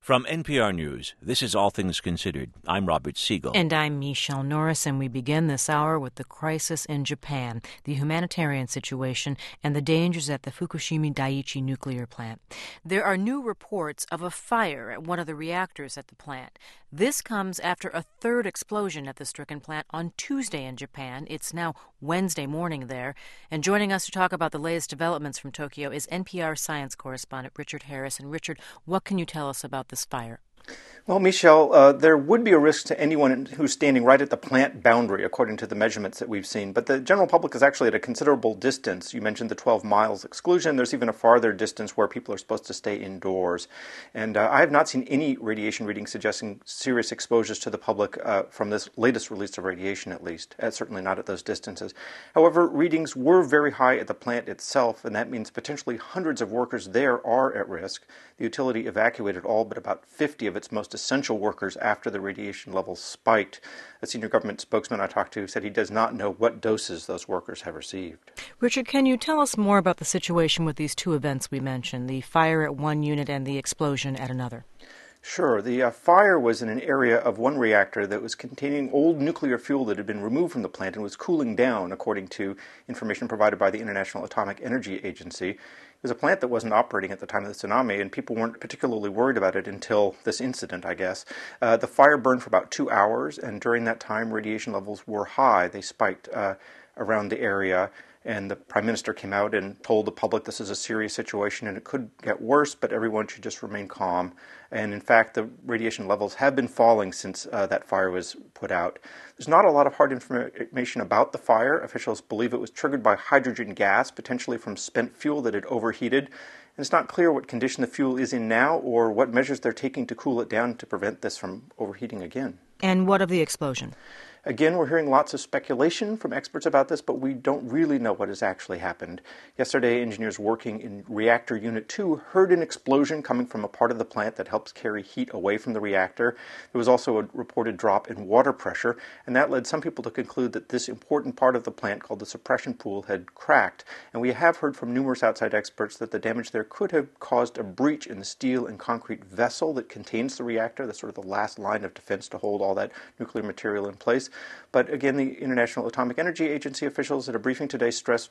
From NPR News, this is All Things Considered. I'm Robert Siegel. And I'm Michelle Norris, and we begin this hour with the crisis in Japan, the humanitarian situation, and the dangers at the Fukushima Daiichi nuclear plant. There are new reports of a fire at one of the reactors at the plant. This comes after a third explosion at the stricken plant on Tuesday in Japan. It's now Wednesday morning there. And joining us to talk about the latest developments from Tokyo is NPR science correspondent Richard Harris. And Richard, what can you tell us about this fire? Well, Michelle, there would be a risk to anyone who's standing right at the plant boundary, according to the measurements that we've seen. But the general public is actually at a considerable distance. You mentioned the 12 miles exclusion. There's even a farther distance where people are supposed to stay indoors. And I have not seen any radiation readings suggesting serious exposures to the public from this latest release of radiation, at least, certainly not at those distances. However, readings were very high at the plant itself, and that means potentially hundreds of workers there are at risk. The utility evacuated all but about 50 of its most essential workers after the radiation levels spiked. A senior government spokesman I talked to said he does not know what doses those workers have received. Richard, can you tell us more about the situation with these two events we mentioned, the fire at one unit and the explosion at another? Sure. The fire was in an area of one reactor that was containing old nuclear fuel that had been removed from the plant and was cooling down, according to information provided by the International Atomic Energy Agency. It was a plant that wasn't operating at the time of the tsunami, and people weren't particularly worried about it until this incident, I guess. The fire burned for about 2 hours, and during that time, radiation levels were high. They spiked around the area. And the Prime Minister came out and told the public this is a serious situation and it could get worse, but everyone should just remain calm. And in fact, the radiation levels have been falling since that fire was put out. There's not a lot of hard information about the fire. Officials believe it was triggered by hydrogen gas, potentially from spent fuel that had overheated. And it's not clear what condition the fuel is in now or what measures they're taking to cool it down to prevent this from overheating again. And what of the explosion? Again, we're hearing lots of speculation from experts about this, but we don't really know what has actually happened. Yesterday, engineers working in Reactor Unit 2 heard an explosion coming from a part of the plant that helps carry heat away from the reactor. There was also a reported drop in water pressure, and that led some people to conclude that this important part of the plant, called the suppression pool, had cracked. And we have heard from numerous outside experts that the damage there could have caused a breach in the steel and concrete vessel that contains the reactor. That's sort of the last line of defense to hold all that nuclear material in place. But again, the International Atomic Energy Agency officials at a briefing today stressed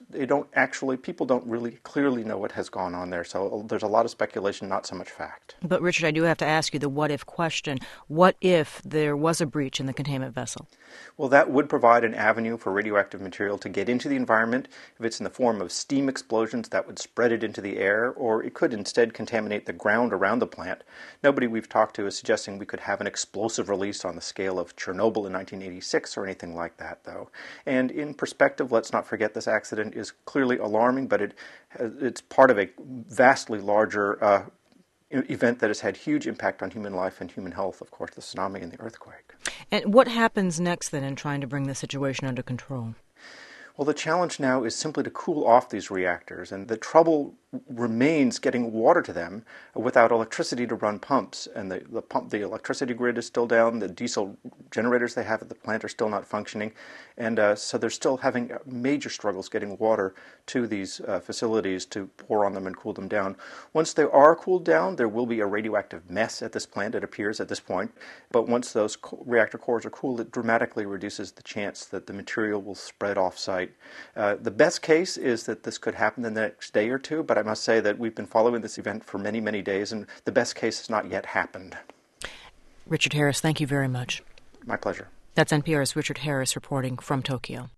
people don't really clearly know what has gone on there. So there's a lot of speculation, not so much fact. But Richard, I do have to ask you the what-if question. What if there was a breach in the containment vessel? Well, that would provide an avenue for radioactive material to get into the environment. If it's in the form of steam explosions, that would spread it into the air, or it could instead contaminate the ground around the plant. Nobody we've talked to is suggesting we could have an explosive release on the scale of Chernobyl in 1986 or anything like that, though. And in perspective, let's not forget this accident is clearly alarming, but it's part of a vastly larger event that has had huge impact on human life and human health, of course, the tsunami and the earthquake. And what happens next, then, in trying to bring the situation under control? Well, the challenge now is simply to cool off these reactors, and the trouble remains getting water to them without electricity to run pumps. And the electricity grid is still down. The diesel generators they have at the plant are still not functioning. And so they're still having major struggles getting water to these facilities to pour on them and cool them down. Once they are cooled down, there will be a radioactive mess at this plant, it appears at this point. But once those reactor cores are cooled, it dramatically reduces the chance that the material will spread off-site. The best case is that this could happen in the next day or two, but I must say that we've been following this event for many, many days, and the best case has not yet happened. Richard Harris, thank you very much. My pleasure. That's NPR's Richard Harris reporting from Tokyo.